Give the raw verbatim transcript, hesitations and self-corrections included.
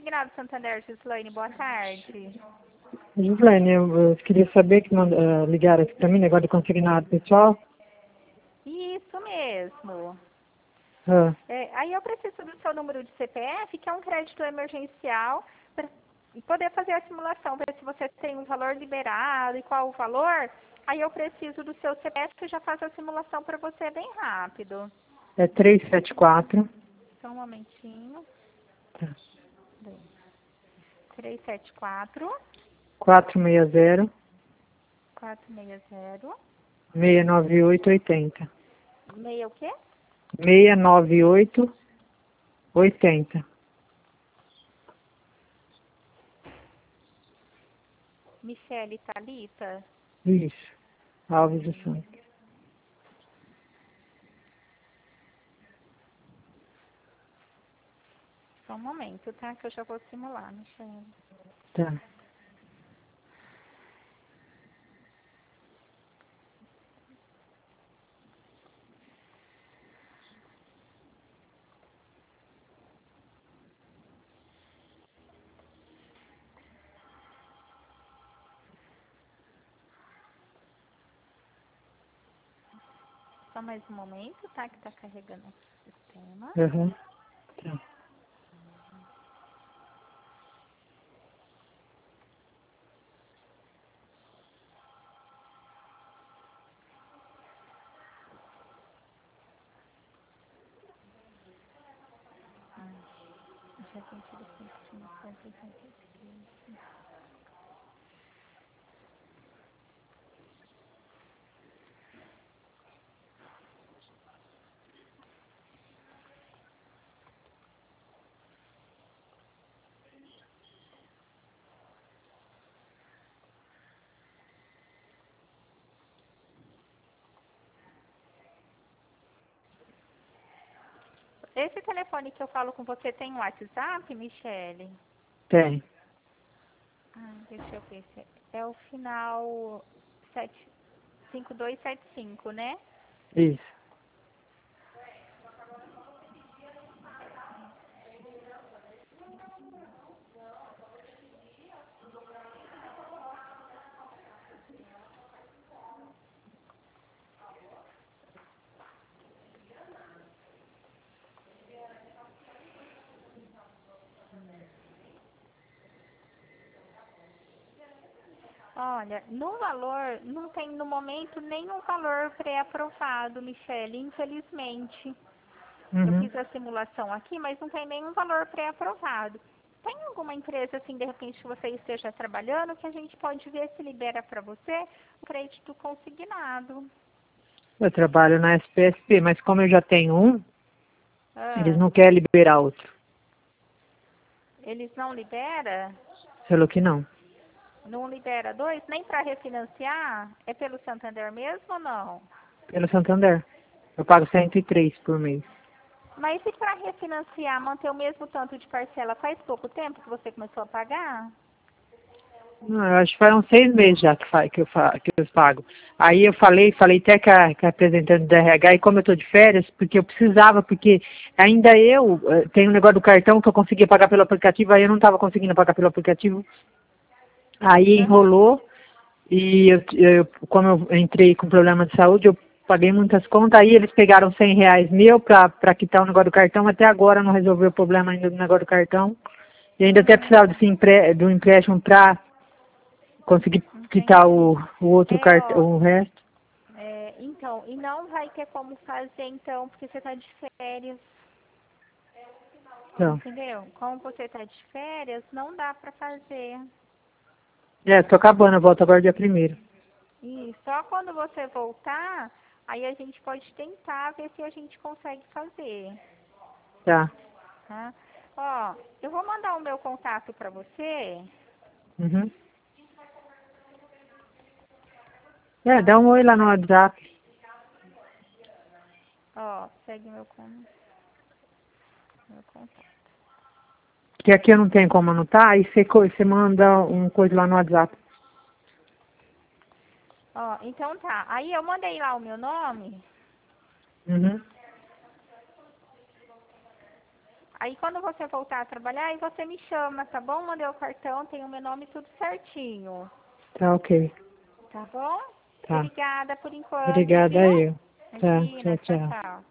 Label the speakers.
Speaker 1: consignado Santander, Gislaine, boa tarde.
Speaker 2: Gislaine, eu, eu queria saber que manda, uh, ligaram aqui para mim, negócio de consignado pessoal.
Speaker 1: Isso mesmo.
Speaker 2: Ah,
Speaker 1: É, aí eu preciso do seu número de C P F, que é um crédito emergencial, para poder fazer a simulação, ver se você tem um valor liberado e qual o valor. Aí eu preciso do seu C P F, que eu já faço a simulação para você bem rápido.
Speaker 2: é trezentos e setenta e quatro.
Speaker 1: Só um momentinho.
Speaker 2: Tá.
Speaker 1: Bem, trezentos e setenta e quatro,
Speaker 2: quatrocentos e sessenta,
Speaker 1: quatrocentos e sessenta,
Speaker 2: seiscentos e noventa e oito, oitenta.
Speaker 1: meia o quê?
Speaker 2: seiscentos e noventa e oito, oitenta.
Speaker 1: Michele Thalita.
Speaker 2: Isso. Alves do Santos.
Speaker 1: Só um momento, tá? Que eu já vou simular, Michele.
Speaker 2: Tá.
Speaker 1: Só mais um momento, tá? Que tá carregando o sistema.
Speaker 2: Uhum. Tá.
Speaker 1: Já tem tido cento e oitenta e três. Esse telefone que eu falo com você tem WhatsApp, Michele?
Speaker 2: Tem.
Speaker 1: Ah, deixa eu ver. Se é o final sete cinco dois sete cinco, né?
Speaker 2: Isso.
Speaker 1: Olha, no valor, não tem no momento nenhum valor pré-aprovado, Michele, infelizmente. Eu
Speaker 2: Uhum.
Speaker 1: fiz a simulação aqui, mas não tem nenhum valor pré-aprovado. Tem alguma empresa, assim, de repente, que você esteja trabalhando, que a gente pode ver se libera para você o crédito consignado?
Speaker 2: Eu trabalho na S P S P, mas como eu já tenho um, eles
Speaker 1: Ah,
Speaker 2: não querem liberar outro.
Speaker 1: eles não liberam?
Speaker 2: Falou que não.
Speaker 1: Não libera dois? Nem para refinanciar? É pelo Santander mesmo ou não?
Speaker 2: Pelo Santander. Eu pago cento e três por mês.
Speaker 1: Mas e para refinanciar, manter o mesmo tanto de parcela, faz pouco tempo que você começou a pagar?
Speaker 2: Não, eu acho que faz uns seis meses já que, fa que, eu fa que eu pago. Aí eu falei, falei até com a, com a representante do R H, e como eu estou de férias, porque eu precisava, porque ainda eu eh, tenho um negócio do cartão que eu conseguia pagar pelo aplicativo, aí eu não estava conseguindo pagar pelo aplicativo. Aí
Speaker 1: Aham.
Speaker 2: enrolou, e eu, eu, como eu entrei com problema de saúde, eu paguei muitas contas, aí eles pegaram cem reais meu para quitar o negócio do cartão, até agora não resolveu o problema ainda do negócio do cartão. E ainda até precisava
Speaker 1: Hum,
Speaker 2: desse empre, do empréstimo para conseguir quitar
Speaker 1: entendi.
Speaker 2: o, o outro
Speaker 1: É,
Speaker 2: cartão,
Speaker 1: ó,
Speaker 2: o resto.
Speaker 1: é, então, e não vai ter como fazer então, porque você está de férias,
Speaker 2: Então,
Speaker 1: entendeu? Como você está de férias, não dá para fazer.
Speaker 2: é, tô acabando, eu volto agora dia primeiro.
Speaker 1: E só quando você voltar, aí a gente pode tentar ver se a gente consegue fazer,
Speaker 2: Tá.
Speaker 1: tá? Ó, eu vou mandar o meu contato para você,
Speaker 2: Uhum. É, dá
Speaker 1: tá?
Speaker 2: um oi lá no WhatsApp.
Speaker 1: Ó, segue meu, con meu contato.
Speaker 2: Que aqui eu não tenho como anotar, aí você, co- você manda um coisa lá no WhatsApp.
Speaker 1: Ó, então tá. Aí eu mandei lá o meu nome.
Speaker 2: Uhum.
Speaker 1: Aí quando você voltar a trabalhar, aí você me chama, tá bom? Mandei o cartão, tem o meu nome tudo certinho.
Speaker 2: Tá ok.
Speaker 1: Tá bom?
Speaker 2: Tá.
Speaker 1: Obrigada por enquanto,
Speaker 2: Obrigada
Speaker 1: viu?
Speaker 2: aí. Tá, tchau,
Speaker 1: Imagina, tchau,
Speaker 2: tchau.
Speaker 1: tchau.